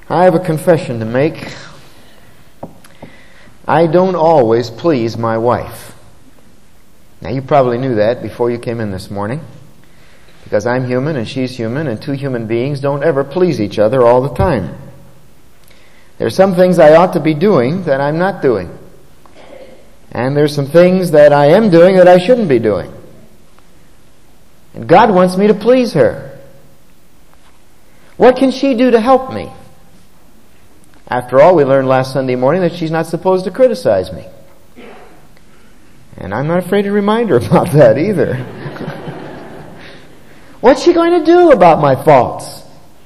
I have a confession to make. I don't always please my wife. Now, you probably knew that before you came in this morning, because I'm human and she's human, and two human beings don't ever please each other all the time. There's some things I ought to be doing that I'm not doing. And there's some things that I am doing that I shouldn't be doing. And God wants me to please her. What can she do to help me? After all, we learned last Sunday morning that she's not supposed to criticize me. And I'm not afraid to remind her about that either. What's she going to do about my faults?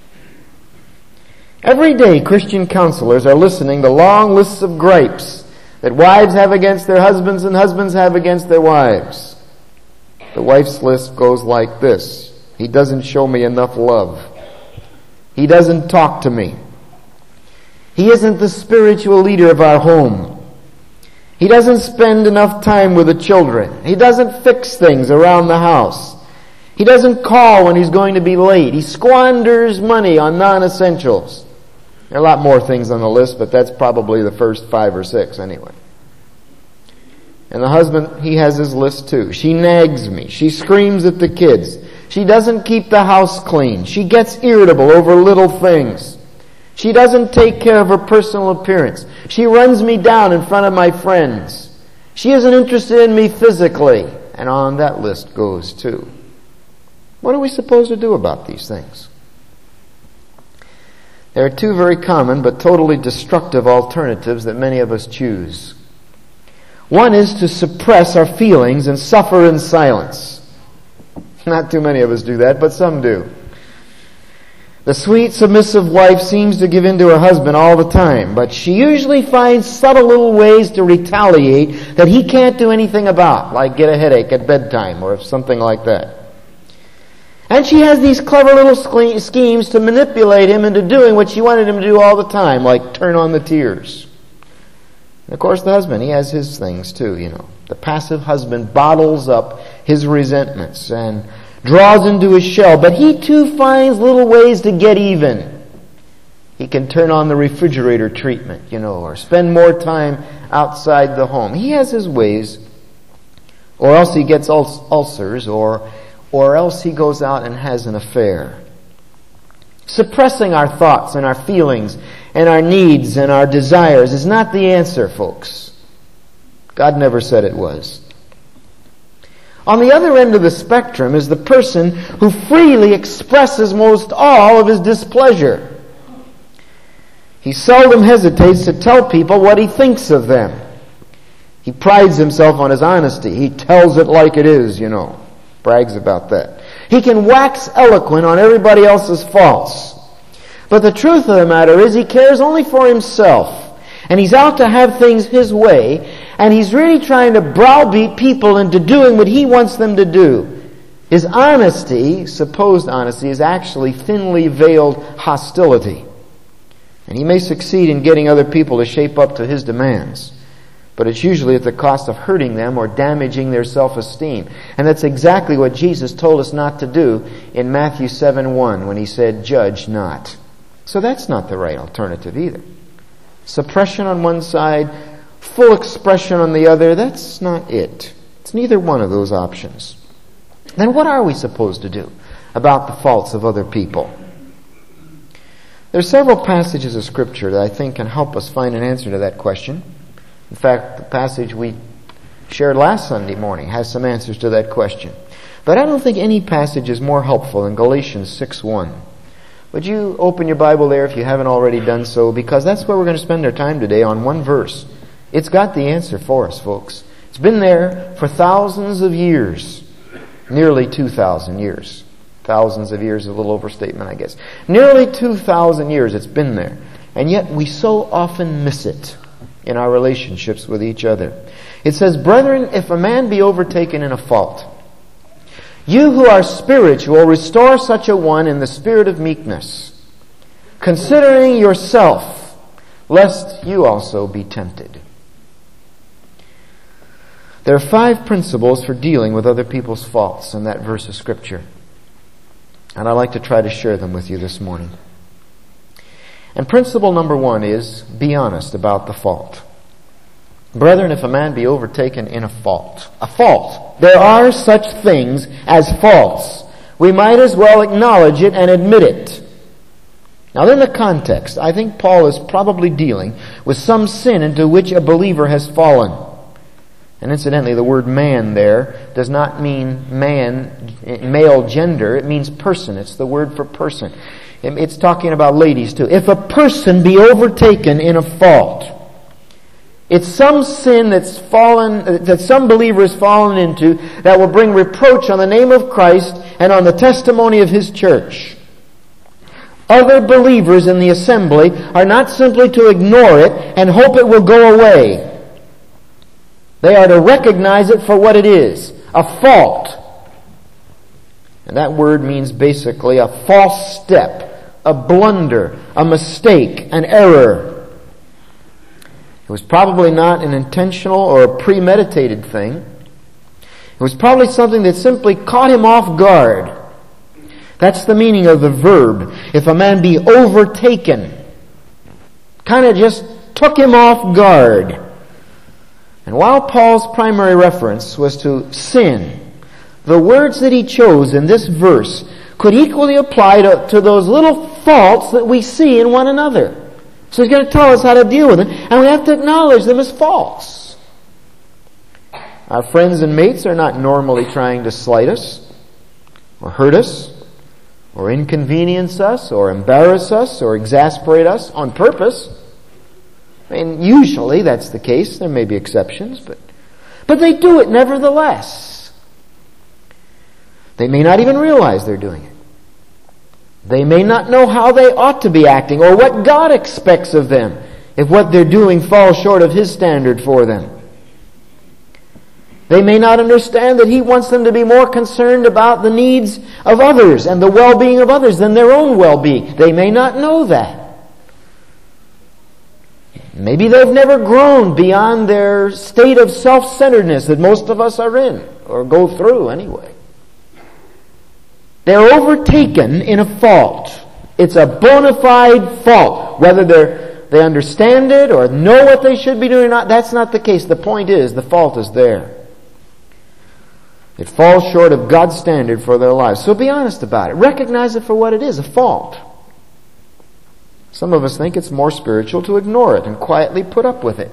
Every day, Christian counselors are listening to long lists of gripes that wives have against their husbands and husbands have against their wives. The wife's list goes like this. He doesn't show me enough love. He doesn't talk to me. He isn't the spiritual leader of our home. He doesn't spend enough time with the children. He doesn't fix things around the house. He doesn't call when he's going to be late. He squanders money on non-essentials. There are a lot more things on the list, but that's probably the first 5 or 6 anyway. And the husband, he has his list too. She nags me. She screams at the kids. She doesn't keep the house clean. She gets irritable over little things. She doesn't take care of her personal appearance. She runs me down in front of my friends. She isn't interested in me physically. And on that list goes too. What are we supposed to do about these things? There are 2 very common but totally destructive alternatives that many of us choose. One is to suppress our feelings and suffer in silence. Not too many of us do that, but some do. The sweet, submissive wife seems to give in to her husband all the time, but she usually finds subtle little ways to retaliate that he can't do anything about, like get a headache at bedtime or something like that. And she has these clever little schemes to manipulate him into doing what she wanted him to do all the time, like turn on the tears. And of course, the husband, he has his things too, you know. The passive husband bottles up his resentments and draws into his shell, but he too finds little ways to get even. He can turn on the refrigerator treatment, you know, or spend more time outside the home. He has his ways, or else he gets ulcers, or else he goes out and has an affair. Suppressing our thoughts and our feelings and our needs and our desires is not the answer, folks. God never said it was. On the other end of the spectrum is the person who freely expresses most all of his displeasure. He seldom hesitates to tell people what he thinks of them. He prides himself on his honesty. He tells it like it is, you know. Brags about that. He can wax eloquent on everybody else's faults. But the truth of the matter is he cares only for himself. And he's out to have things his way. And he's really trying to browbeat people into doing what he wants them to do. His honesty, supposed honesty, is actually thinly veiled hostility. And he may succeed in getting other people to shape up to his demands. But it's usually at the cost of hurting them or damaging their self-esteem. And that's exactly what Jesus told us not to do in Matthew 7:1 when he said, "Judge not." So that's not the right alternative either. Suppression on one side, full expression on the other, that's not it. It's neither one of those options. Then what are we supposed to do about the faults of other people? There are several passages of Scripture that I think can help us find an answer to that question. In fact, the passage we shared last Sunday morning has some answers to that question. But I don't think any passage is more helpful than Galatians 6:1. Would you open your Bible there if you haven't already done so? Because that's where we're going to spend our time today, on one verse. It's got the answer for us, folks. It's been there for thousands of years. Nearly 2,000 years. Thousands of years is a little overstatement, I guess. Nearly 2,000 years it's been there. And yet we so often miss it in our relationships with each other. It says, "Brethren, if a man be overtaken in a fault, you who are spiritual, restore such a one in the spirit of meekness, considering yourself, lest you also be tempted." There are 5 principles for dealing with other people's faults in that verse of Scripture. And I'd like to try to share them with you this morning. And principle number 1 is, be honest about the fault. Brethren, if a man be overtaken in a fault, there are such things as faults. We might as well acknowledge it and admit it. Now in the context, I think Paul is probably dealing with some sin into which a believer has fallen. And incidentally, the word man there does not mean man, male gender. It means person. It's the word for person. It's talking about ladies too. If a person be overtaken in a fault, it's some sin that's fallen, that some believer has fallen into, that will bring reproach on the name of Christ and on the testimony of His church. Other believers in the assembly are not simply to ignore it and hope it will go away. They are to recognize it for what it is, a fault. And that word means basically a false step, a blunder, a mistake, an error. It was probably not an intentional or a premeditated thing. It was probably something that simply caught him off guard. That's the meaning of the verb. If a man be overtaken, kind of just took him off guard. And while Paul's primary reference was to sin, the words that he chose in this verse could equally apply to those little faults that we see in one another. So he's going to tell us how to deal with them, and we have to acknowledge them as faults. Our friends and mates are not normally trying to slight us, or hurt us, or inconvenience us, or embarrass us, or exasperate us on purpose. I mean, usually that's the case. There may be exceptions, but they do it nevertheless. They may not even realize they're doing it. They may not know how they ought to be acting or what God expects of them if what they're doing falls short of His standard for them. They may not understand that He wants them to be more concerned about the needs of others and the well-being of others than their own well-being. They may not know that. Maybe they've never grown beyond their state of self-centeredness that most of us are in, or go through anyway. They're overtaken in a fault. It's a bona fide fault. Whether they understand it or know what they should be doing or not, that's not the case. The point is, the fault is there. It falls short of God's standard for their lives. So be honest about it. Recognize it for what it is, a fault. Some of us think it's more spiritual to ignore it and quietly put up with it.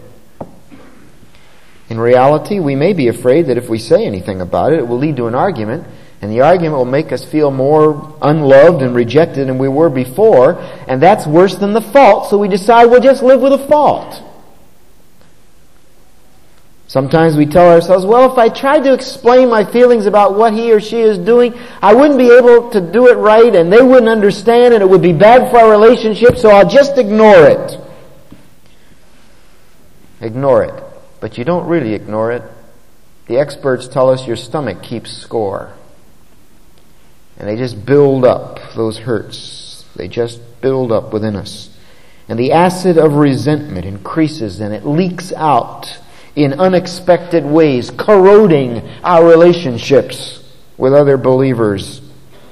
In reality, we may be afraid that if we say anything about it, it will lead to an argument, and the argument will make us feel more unloved and rejected than we were before, and that's worse than the fault, so we decide we'll just live with a fault. Sometimes we tell ourselves, well, if I tried to explain my feelings about what he or she is doing, I wouldn't be able to do it right, and they wouldn't understand, and it would be bad for our relationship, so I'll just ignore it. Ignore it. But you don't really ignore it. The experts tell us your stomach keeps score. And they just build up, those hurts. They just build up within us. And the acid of resentment increases and it leaks out in unexpected ways, corroding our relationships with other believers.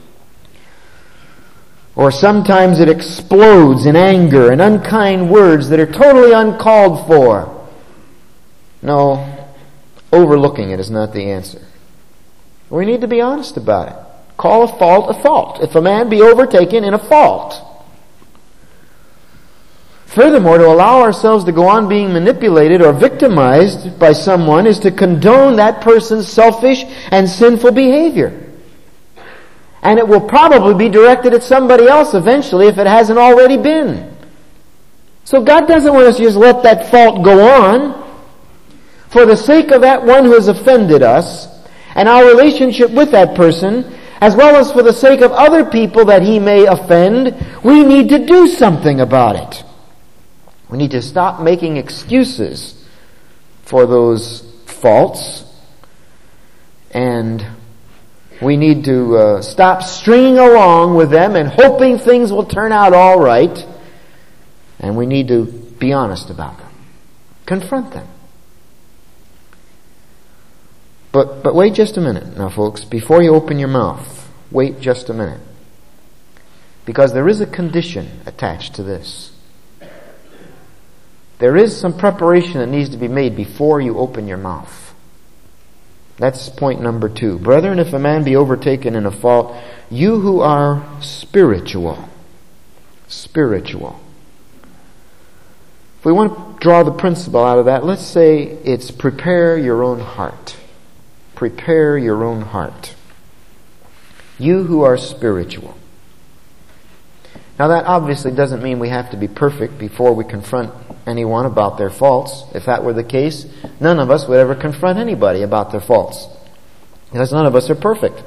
Or sometimes it explodes in anger and unkind words that are totally uncalled for. No, overlooking it is not the answer. We need to be honest about it. Call a fault a fault. If a man be overtaken in a fault. Furthermore, to allow ourselves to go on being manipulated or victimized by someone is to condone that person's selfish and sinful behavior. And it will probably be directed at somebody else eventually if it hasn't already been. So God doesn't want us to just let that fault go on. For the sake of that one who has offended us and our relationship with that person, as well as for the sake of other people that he may offend, we need to do something about it. We need to stop making excuses for those faults, and we need to stop stringing along with them and hoping things will turn out all right, and we need to be honest about them. Confront them. But wait just a minute now, folks. Before you open your mouth, wait just a minute. Because there is a condition attached to this. there is some preparation that needs to be made before you open your mouth. That's point number 2. Brethren, if a man be overtaken in a fault, you who are spiritual. If we want to draw the principle out of that, let's say it's prepare your own heart. Prepare your own heart. You who are spiritual. Now that obviously doesn't mean we have to be perfect before we confront anyone about their faults. If that were the case, none of us would ever confront anybody about their faults, because none of us are perfect.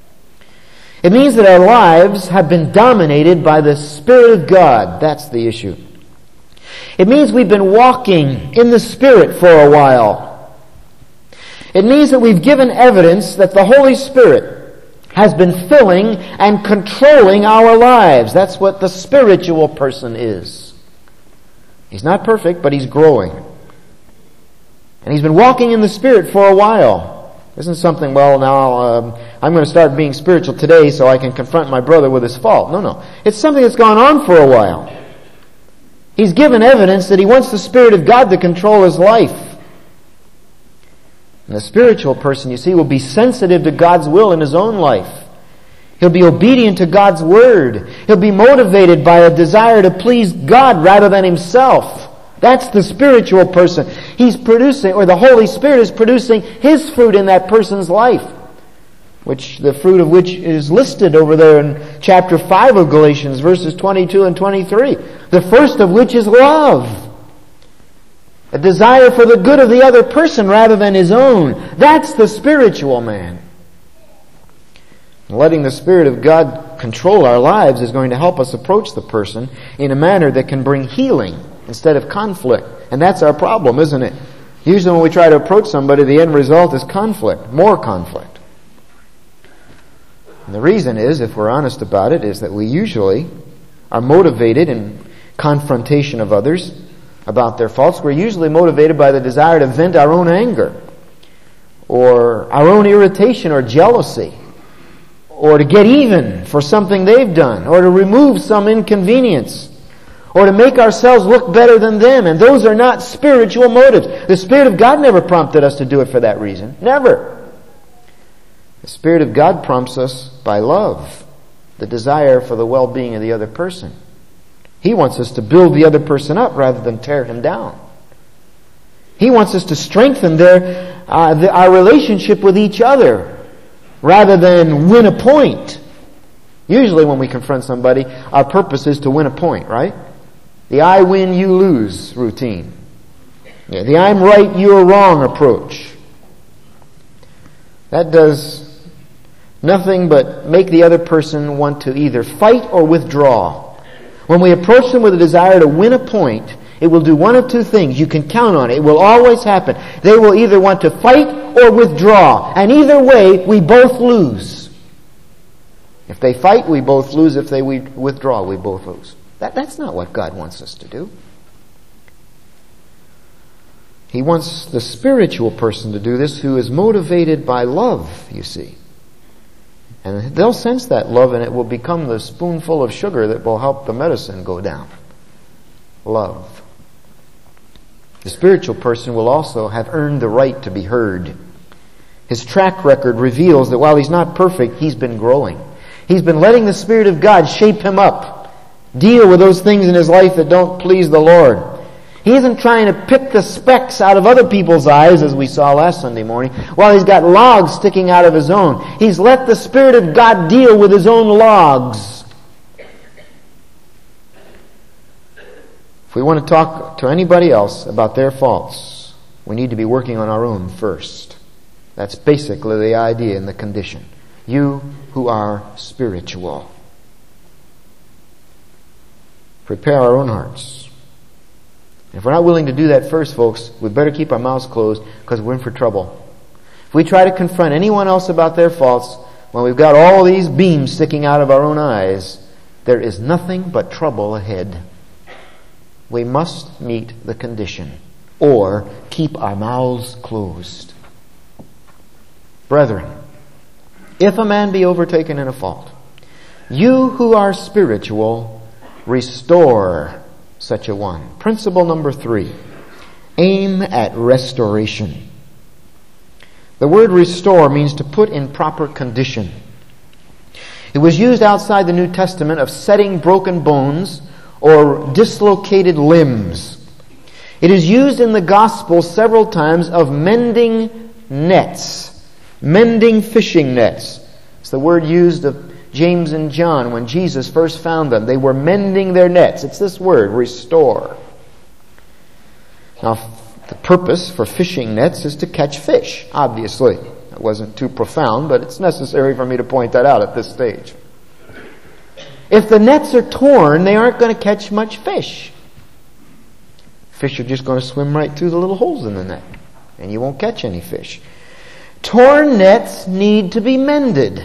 It means that our lives have been dominated by the Spirit of God. That's the issue. It means we've been walking in the Spirit for a while. It means that we've given evidence that the Holy Spirit has been filling and controlling our lives. That's what the spiritual person is. He's not perfect, but he's growing. And he's been walking in the Spirit for a while. Isn't something, well, now I'm going to start being spiritual today so I can confront my brother with his fault. No. It's something that's gone on for a while. He's given evidence that he wants the Spirit of God to control his life. And the spiritual person, you see, will be sensitive to God's will in his own life. He'll be obedient to God's Word. He'll be motivated by a desire to please God rather than himself. That's the spiritual person. He's producing, or the Holy Spirit is producing His fruit in that person's life, which the fruit of which is listed over there in chapter 5 of Galatians, verses 22 and 23. The first of which is love. A desire for the good of the other person rather than his own. That's the spiritual man. Letting the Spirit of God control our lives is going to help us approach the person in a manner that can bring healing instead of conflict. And that's our problem, isn't it? Usually when we try to approach somebody, the end result is conflict, more conflict. And the reason is, if we're honest about it, is that we usually are motivated in confrontation of others about their faults. We're usually motivated by the desire to vent our own anger, or our own irritation or jealousy, or to get even for something they've done, or to remove some inconvenience, or to make ourselves look better than them. And those are not spiritual motives. The Spirit of God never prompted us to do it for that reason. Never. The Spirit of God prompts us by love, the desire for the well-being of the other person. He wants us to build the other person up rather than tear him down. He wants us to strengthen our relationship with each other rather than win a point. Usually when we confront somebody, our purpose is to win a point, right? The I win, you lose routine. Yeah, the I'm right, you're wrong approach. That does nothing but make the other person want to either fight or withdraw. When we approach them with a desire to win a point, it will do one of two things. You can count on it. It will always happen. They will either want to fight or withdraw. And either way, we both lose. If they fight, we both lose. If they withdraw, we both lose. That's not what God wants us to do. He wants the spiritual person to do this who is motivated by love, you see. And they'll sense that love, and it will become the spoonful of sugar that will help the medicine go down. Love. The spiritual person will also have earned the right to be heard. His track record reveals that while he's not perfect, he's been growing. He's been letting the Spirit of God shape him up, deal with those things in his life that don't please the Lord. He isn't trying to pick the specks out of other people's eyes, as we saw last Sunday morning, while he's got logs sticking out of his own. He's let the Spirit of God deal with his own logs. If we want to talk to anybody else about their faults, we need to be working on our own first. That's basically the idea and the condition. You who are spiritual. Prepare our own hearts. If we're not willing to do that first, folks, we better keep our mouths closed because we're in for trouble. If we try to confront anyone else about their faults when we've got all these beams sticking out of our own eyes, there is nothing but trouble ahead. We must meet the condition or keep our mouths closed. Brethren, if a man be overtaken in a fault, you who are spiritual, restore such a one. Principle number 3. Aim at restoration. The word restore means to put in proper condition. It was used outside the New Testament of setting broken bones or dislocated limbs. It is used in the Gospel several times of mending nets, mending fishing nets. It's the word used of James and John when Jesus first found them. They were mending their nets. It's this word, restore. Now, the purpose for fishing nets is to catch fish, obviously. It wasn't too profound, but it's necessary for me to point that out at this stage. If the nets are torn, they aren't going to catch much fish. Fish are just going to swim right through the little holes in the net, and you won't catch any fish. Torn nets need to be mended.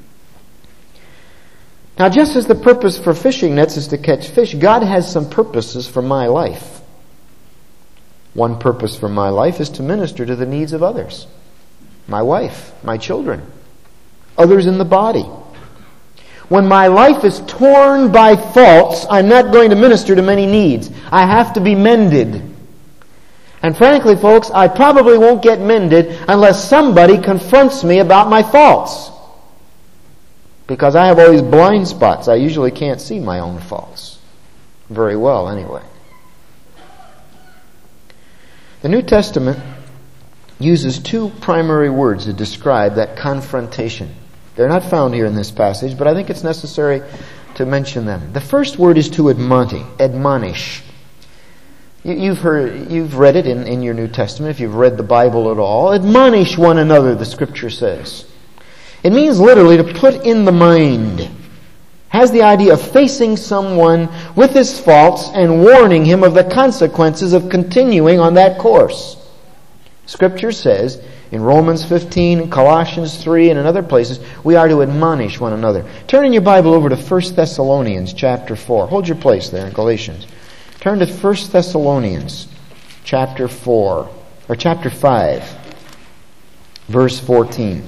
Now, just as the purpose for fishing nets is to catch fish, God has some purposes for my life. One purpose for my life is to minister to the needs of others. My wife, my children, others in the body. When my life is torn by faults, I'm not going to minister to many needs. I have to be mended. And frankly, folks, I probably won't get mended unless somebody confronts me about my faults. Because I have all these blind spots. I usually can't see my own faults. Very well, anyway. The New Testament uses 2 primary words to describe that confrontation. They're not found here in this passage, but I think it's necessary to mention them. The first word is to admonish. You've read it in your New Testament, if you've read the Bible at all. Admonish one another, the Scripture says. It means literally to put in the mind. Has the idea of facing someone with his faults and warning him of the consequences of continuing on that course. Scripture says in Romans 15, in Colossians 3, and in other places, we are to admonish one another. Turn in your Bible over to 1 Thessalonians chapter 4. Hold your place there in Galatians. Turn to 1 Thessalonians chapter 4, or chapter 5, verse 14.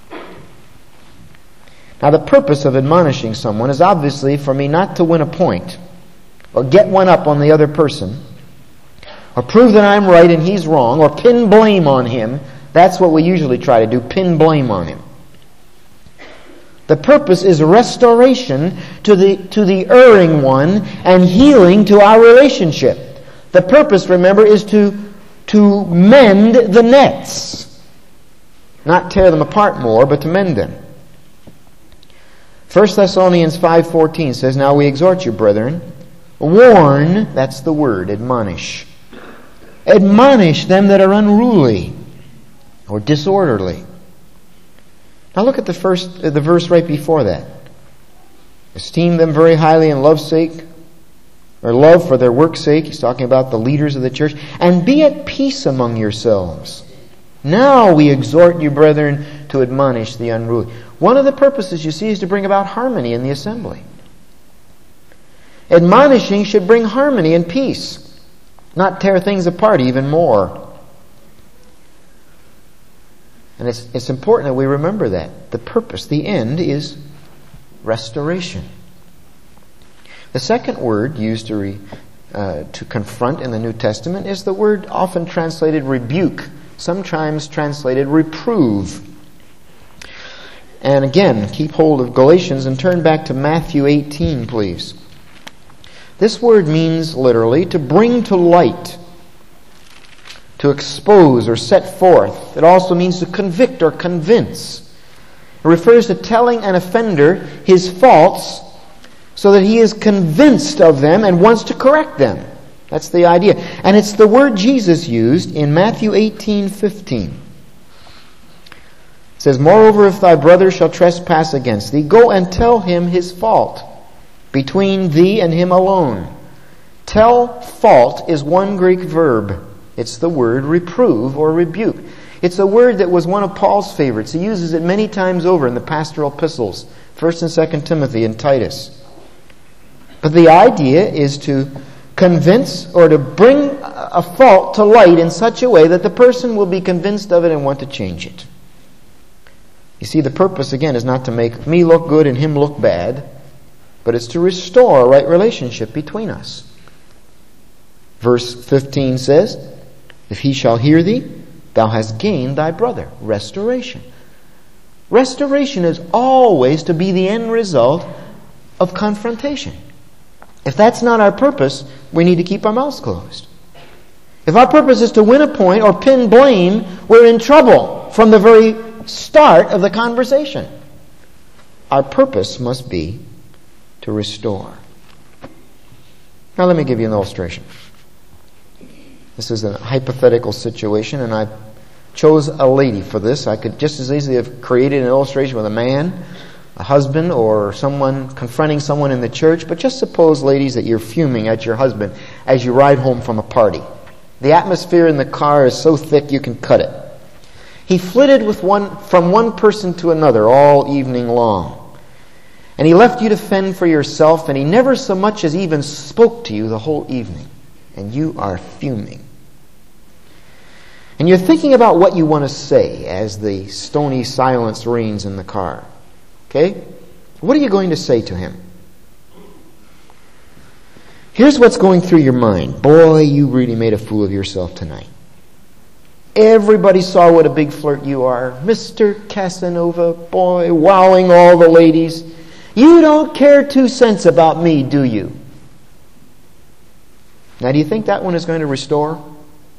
Now, the purpose of admonishing someone is obviously for me not to win a point or get one up on the other person or prove that I'm right and he's wrong or pin blame on him. That's what we usually try to do, pin blame on him. The purpose is restoration to the erring one and healing to our relationship. The purpose, remember, is to mend the nets. Not tear them apart more, but to mend them. 1 Thessalonians 5:14 says, Now we exhort you, brethren, warn, that's the word, admonish. Admonish them that are unruly or disorderly. Now look at the verse right before that. Esteem them very highly in love's sake, or love for their work's sake. He's talking about the leaders of the church. And be at peace among yourselves. Now we exhort you, brethren, to admonish the unruly. One of the purposes, you see, is to bring about harmony in the assembly. Admonishing should bring harmony and peace, not tear things apart even more. And it's important that we remember that. The purpose, the end, is restoration. The second word used to confront in the New Testament is the word often translated rebuke, sometimes translated reprove. And again, keep hold of Galatians and turn back to Matthew 18, please. This word means literally to bring to light, to expose or set forth. It also means to convict or convince. It refers to telling an offender his faults so that he is convinced of them and wants to correct them. That's the idea. And it's the word Jesus used in Matthew 18:15. It says, Moreover, if thy brother shall trespass against thee, go and tell him his fault between thee and him alone. Tell fault is one Greek verb. It's the word reprove or rebuke. It's a word that was one of Paul's favorites. He uses it many times over in the pastoral epistles, 1 and 2 Timothy and Titus. But the idea is to convince or to bring a fault to light in such a way that the person will be convinced of it and want to change it. You see, the purpose, again, is not to make me look good and him look bad, but it's to restore a right relationship between us. Verse 15 says, if he shall hear thee, thou hast gained thy brother. Restoration. Restoration is always to be the end result of confrontation. If that's not our purpose, we need to keep our mouths closed. If our purpose is to win a point or pin blame, we're in trouble from the very start of the conversation. Our purpose must be to restore. Now let me give you an illustration. This is a hypothetical situation, and I chose a lady for this. I could just as easily have created an illustration with a man, a husband, or someone confronting someone in the church. But just suppose, ladies, that you're fuming at your husband as you ride home from a party. The atmosphere in the car is so thick you can cut it. He flitted from one person to another all evening long. And he left you to fend for yourself, and he never so much as even spoke to you the whole evening. And you are fuming. And you're thinking about what you want to say as the stony silence reigns in the car. Okay? What are you going to say to him? Here's what's going through your mind. Boy, you really made a fool of yourself tonight. Everybody saw what a big flirt you are. Mr. Casanova, boy, wowing all the ladies. You don't care 2 cents about me, do you? Now, do you think that one is going to restore?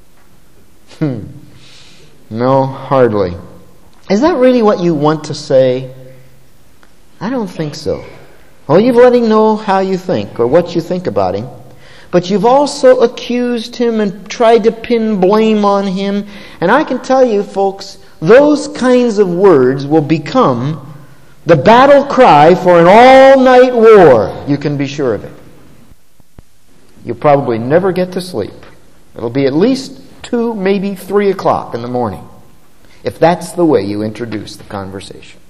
No, hardly. Is that really what you want to say? I don't think so. Well, you've let him know how you think or what you think about him. But you've also accused him and tried to pin blame on him. And I can tell you, folks, those kinds of words will become the battle cry for an all-night war. You can be sure of it. You'll probably never get to sleep. It'll be at least 2, maybe 3 o'clock in the morning, if that's the way you introduce the conversation.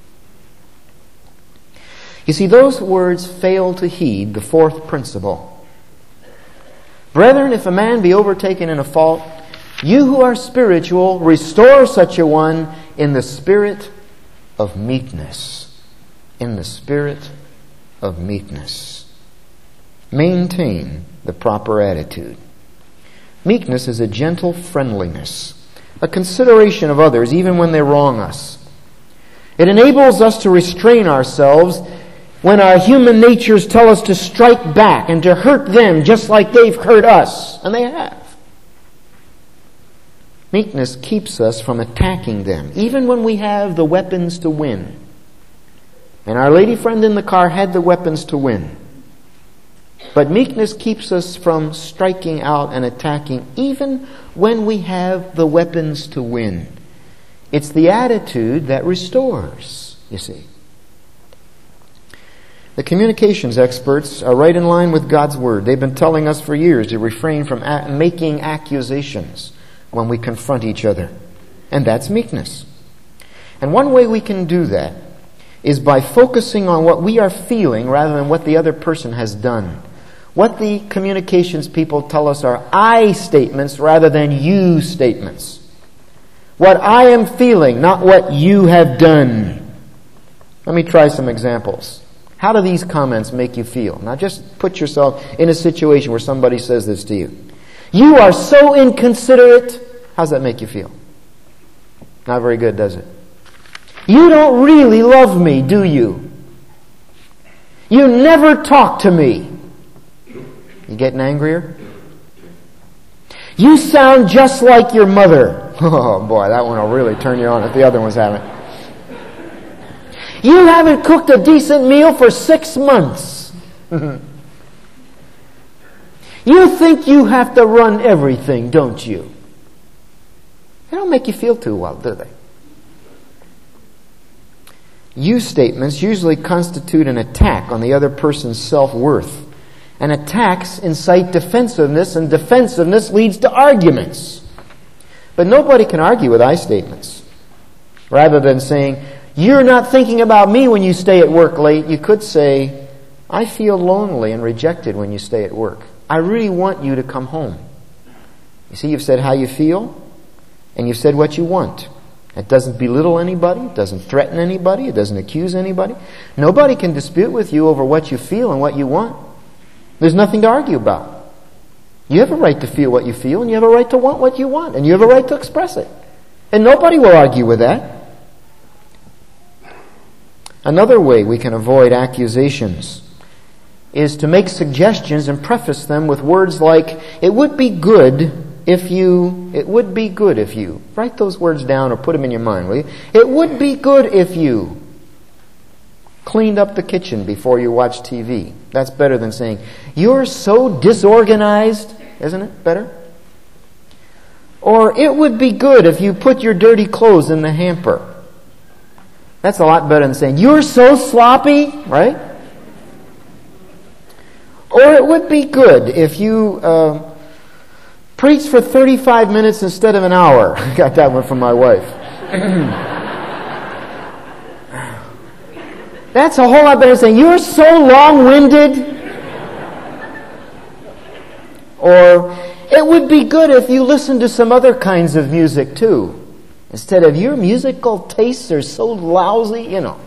You see, those words fail to heed the 4th principle. Brethren, if a man be overtaken in a fault, you who are spiritual, restore such a one in the spirit of meekness. In the spirit of meekness. Maintain the proper attitude. Meekness is a gentle friendliness, a consideration of others even when they wrong us. It enables us to restrain ourselves when our human natures tell us to strike back and to hurt them just like they've hurt us, and they have. Meekness keeps us from attacking them, even when we have the weapons to win. And our lady friend in the car had the weapons to win. But meekness keeps us from striking out and attacking even when we have the weapons to win. It's the attitude that restores, you see. The communications experts are right in line with God's Word. They've been telling us for years to refrain from making accusations when we confront each other. And that's meekness. And one way we can do that is by focusing on what we are feeling rather than what the other person has done. What the communications people tell us are I statements rather than you statements. What I am feeling, not what you have done. Let me try some examples. How do these comments make you feel? Now just put yourself in a situation where somebody says this to you. You are so inconsiderate. How's that make you feel? Not very good, does it? You don't really love me, do you? You never talk to me. You getting angrier? You sound just like your mother. Oh boy, that one will really turn you on if the other ones haven't. You haven't cooked a decent meal for 6 months. You think you have to run everything, don't you? They don't make you feel too well, do they? You statements usually constitute an attack on the other person's self-worth. And attacks incite defensiveness, and defensiveness leads to arguments. But nobody can argue with I statements. Rather than saying, you're not thinking about me when you stay at work late, you could say, I feel lonely and rejected when you stay at work. I really want you to come home. You see, you've said how you feel, and you've said what you want. It doesn't belittle anybody, it doesn't threaten anybody, it doesn't accuse anybody. Nobody can dispute with you over what you feel and what you want. There's nothing to argue about. You have a right to feel what you feel, and you have a right to want what you want, and you have a right to express it. And nobody will argue with that. Another way we can avoid accusations is to make suggestions and preface them with words like, it would be good if you. Write those words down or put them in your mind, will you? It would be good if you cleaned up the kitchen before you watch TV. That's better than saying, you're so disorganized. Isn't it better? Or, it would be good if you put your dirty clothes in the hamper. That's a lot better than saying, you're so sloppy, right? Or it would be good if you preach for 35 minutes instead of an hour. I got that one from my wife. That's a whole lot better than saying, you're so long-winded. Or, it would be good if you listened to some other kinds of music too. Instead of, your musical tastes are so lousy,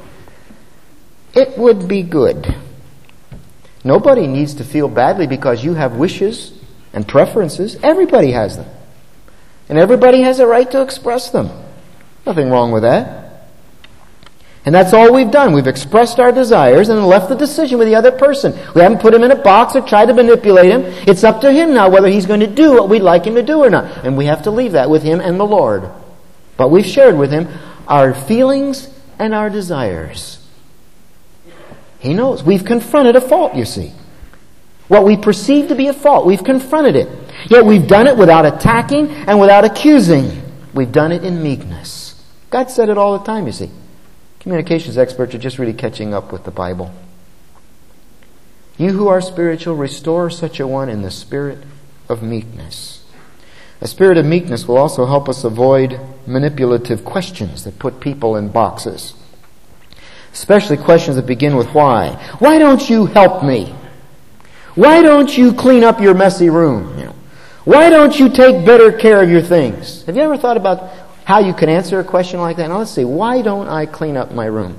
It would be good. Nobody needs to feel badly because you have wishes and preferences. Everybody has them. And everybody has a right to express them. Nothing wrong with that. And that's all we've done. We've expressed our desires and left the decision with the other person. We haven't put him in a box or tried to manipulate him. It's up to him now whether he's going to do what we'd like him to do or not. And we have to leave that with him and the Lord. But we've shared with him our feelings and our desires. He knows. We've confronted a fault, you see. What we perceive to be a fault, we've confronted it. Yet we've done it without attacking and without accusing. We've done it in meekness. God said it all the time, you see. Communications experts are just really catching up with the Bible. You who are spiritual, restore such a one in the spirit of meekness. A spirit of meekness will also help us avoid manipulative questions that put people in boxes. Especially questions that begin with why. Why don't you help me? Why don't you clean up your messy room? Why don't you take better care of your things? Have you ever thought about how you can answer a question like that? Now let's see, why don't I clean up my room?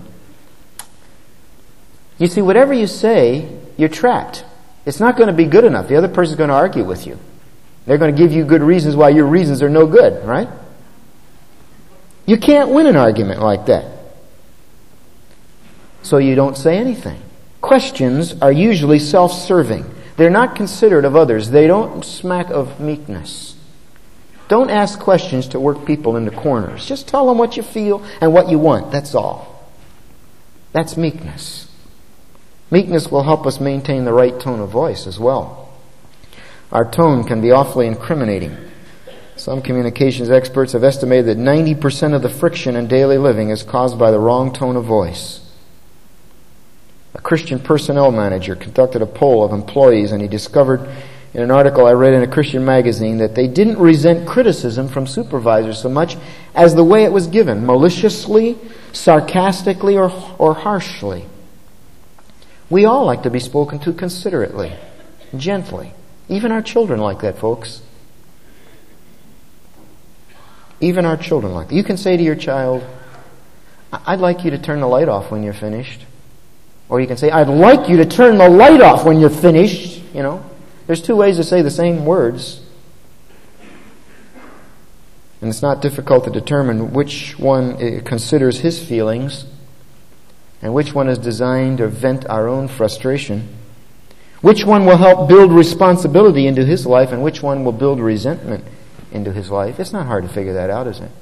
You see, whatever you say, you're trapped. It's not going to be good enough. The other person's going to argue with you. They're going to give you good reasons why your reasons are no good, right? You can't win an argument like that. So you don't say anything. Questions are usually self-serving. They're not considerate of others. They don't smack of meekness. Don't ask questions to work people into corners. Just tell them what you feel and what you want. That's all. That's meekness. Meekness will help us maintain the right tone of voice as well. Our tone can be awfully incriminating. Some communications experts have estimated that 90% of the friction in daily living is caused by the wrong tone of voice. A Christian personnel manager conducted a poll of employees, and he discovered in an article I read in a Christian magazine that they didn't resent criticism from supervisors so much as the way it was given, maliciously, sarcastically, or harshly. We all like to be spoken to considerately, gently. Even our children like that, folks. Even our children like that. You can say to your child, I'd like you to turn the light off when you're finished. Or you can say, I'd like you to turn the light off when you're finished. There's two ways to say the same words. And it's not difficult to determine which one considers his feelings and which one is designed to vent our own frustration. Which one will help build responsibility into his life and which one will build resentment into his life. It's not hard to figure that out, is it?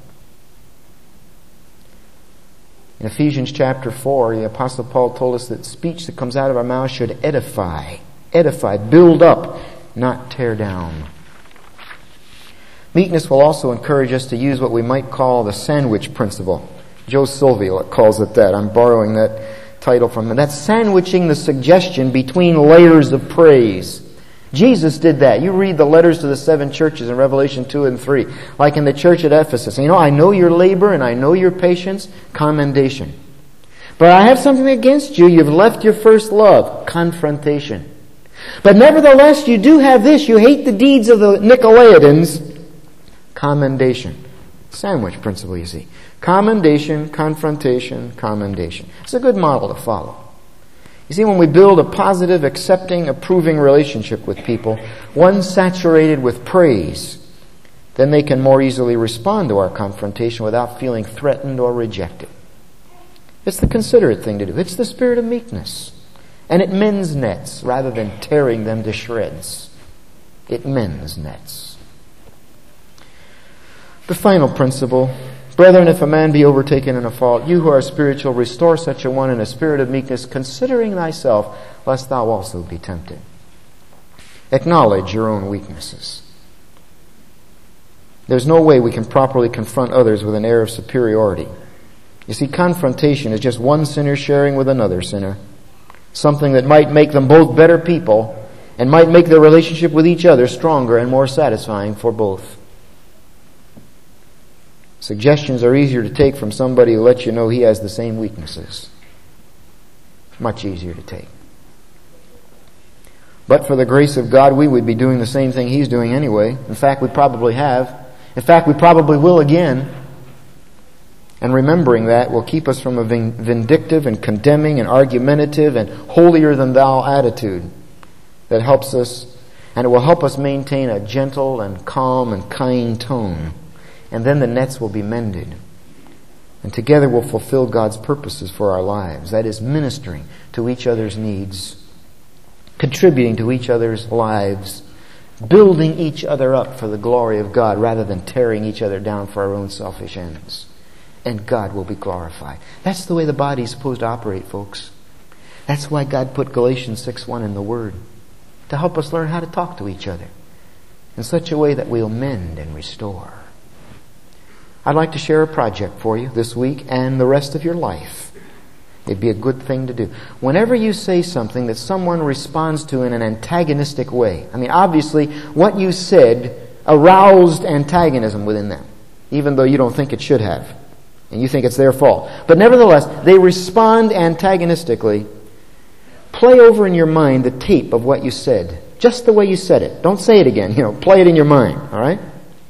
In Ephesians chapter 4, the Apostle Paul told us that speech that comes out of our mouth should edify, build up, not tear down. Meekness will also encourage us to use what we might call the sandwich principle. Joe Silvio calls it that. I'm borrowing that title from him. That's sandwiching the suggestion between layers of praise. Jesus did that. You read the letters to the 7 churches in Revelation 2 and 3. Like in the church at Ephesus. I know your labor and I know your patience. Commendation. But I have something against you. You've left your first love. Confrontation. But nevertheless, you do have this. You hate the deeds of the Nicolaitans. Commendation. Sandwich principle, you see. Commendation, confrontation, commendation. It's a good model to follow. You see, when we build a positive, accepting, approving relationship with people, one saturated with praise, then they can more easily respond to our confrontation without feeling threatened or rejected. It's the considerate thing to do. It's the spirit of meekness. And it mends nets rather than tearing them to shreds. It mends nets. The final principle, brethren, if a man be overtaken in a fault, you who are spiritual, restore such a one in a spirit of meekness, considering thyself, lest thou also be tempted. Acknowledge your own weaknesses. There's no way we can properly confront others with an air of superiority. You see, confrontation is just one sinner sharing with another sinner. Something that might make them both better people and might make their relationship with each other stronger and more satisfying for both. Suggestions are easier to take from somebody who lets you know he has the same weaknesses. Much easier to take. But for the grace of God, we would be doing the same thing he's doing anyway. In fact, we probably have. In fact, we probably will again. And remembering that will keep us from a vindictive and condemning and argumentative and holier-than-thou attitude that helps us, and it will help us maintain a gentle and calm and kind tone. And then the nets will be mended. And together we'll fulfill God's purposes for our lives. That is, ministering to each other's needs, contributing to each other's lives, building each other up for the glory of God rather than tearing each other down for our own selfish ends. And God will be glorified. That's the way the body is supposed to operate, folks. That's why God put Galatians 6:1 in the Word, to help us learn how to talk to each other in such a way that we'll mend and restore. I'd like to share a project for you this week and the rest of your life. It'd be a good thing to do. Whenever you say something that someone responds to in an antagonistic way, I mean, obviously, what you said aroused antagonism within them, even though you don't think it should have, and you think it's their fault. But nevertheless, they respond antagonistically. Play over in your mind the tape of what you said, just the way you said it. Don't say it again, play it in your mind, all right?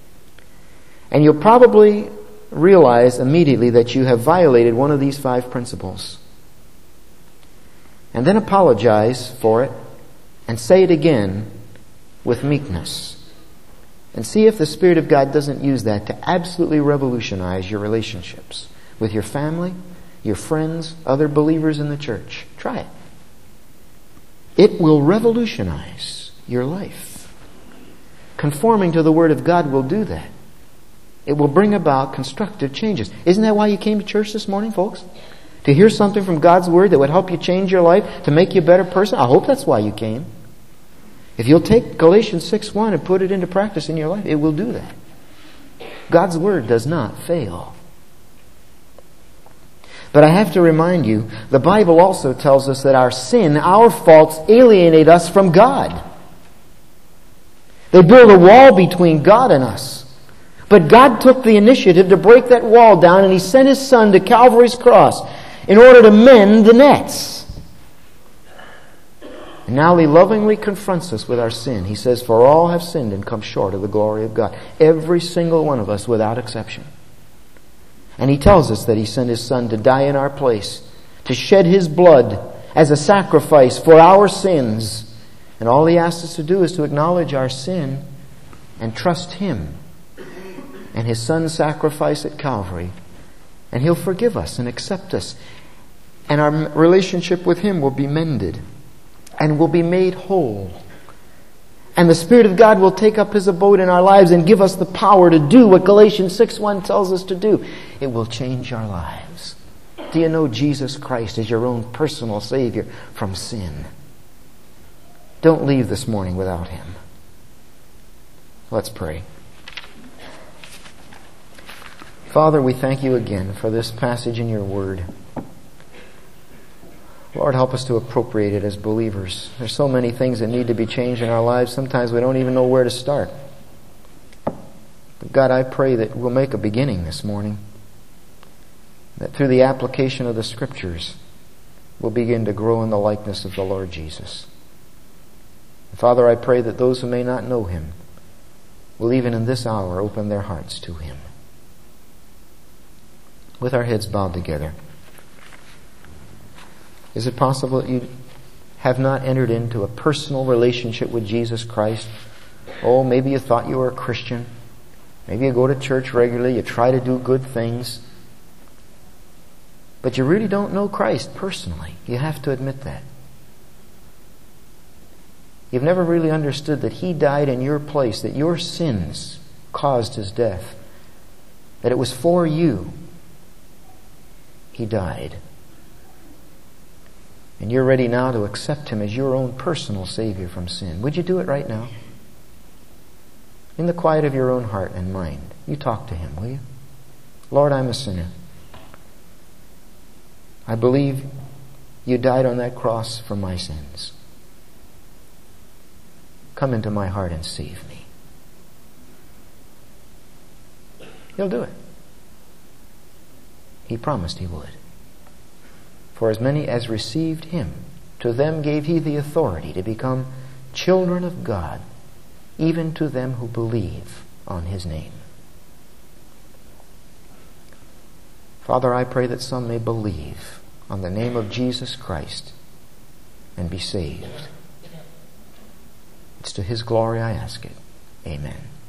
And you'll probably realize immediately that you have violated one of these 5 principles. And then apologize for it and say it again with meekness. And see if the Spirit of God doesn't use that to absolutely revolutionize your relationships with your family, your friends, other believers in the church. Try it. It will revolutionize your life. Conforming to the Word of God will do that. It will bring about constructive changes. Isn't that why you came to church this morning, folks? To hear something from God's Word that would help you change your life, to make you a better person? I hope that's why you came. If you'll take Galatians 6:1 and put it into practice in your life, it will do that. God's Word does not fail. But I have to remind you, the Bible also tells us that our sin, our faults, alienate us from God. They build a wall between God and us. But God took the initiative to break that wall down, and He sent His Son to Calvary's cross in order to mend the nets. And now He lovingly confronts us with our sin. He says, "For all have sinned and come short of the glory of God." Every single one of us without exception. And He tells us that He sent His Son to die in our place, to shed His blood as a sacrifice for our sins. And all He asks us to do is to acknowledge our sin and trust Him and His Son's sacrifice at Calvary. And He'll forgive us and accept us. And our relationship with Him will be mended and will be made whole. And the Spirit of God will take up His abode in our lives and give us the power to do what Galatians 6:1 tells us to do. It will change our lives. Do you know Jesus Christ is your own personal Savior from sin? Don't leave this morning without Him. Let's pray. Father, we thank You again for this passage in Your Word. Lord, help us to appropriate it as believers. There's so many things that need to be changed in our lives. Sometimes we don't even know where to start. But God, I pray that we'll make a beginning this morning. That through the application of the Scriptures, we'll begin to grow in the likeness of the Lord Jesus. Father, I pray that those who may not know Him will even in this hour open their hearts to Him. With our heads bowed together, is it possible that you have not entered into a personal relationship with Jesus Christ, oh, maybe you thought you were a Christian. Maybe you go to church regularly, you try to do good things, but you really don't know Christ personally. You have to admit that. You've never really understood that He died in your place, that your sins caused His death, that it was for you He died. And you're ready now to accept Him as your own personal Savior from sin. Would you do it right now? In the quiet of your own heart and mind, you talk to Him, will you? Lord, I'm a sinner. I believe You died on that cross for my sins. Come into my heart and save me. He'll do it. He promised He would. For as many as received Him, to them gave He the authority to become children of God, even to them who believe on His name. Father, I pray that some may believe on the name of Jesus Christ and be saved. It's to His glory I ask it. Amen.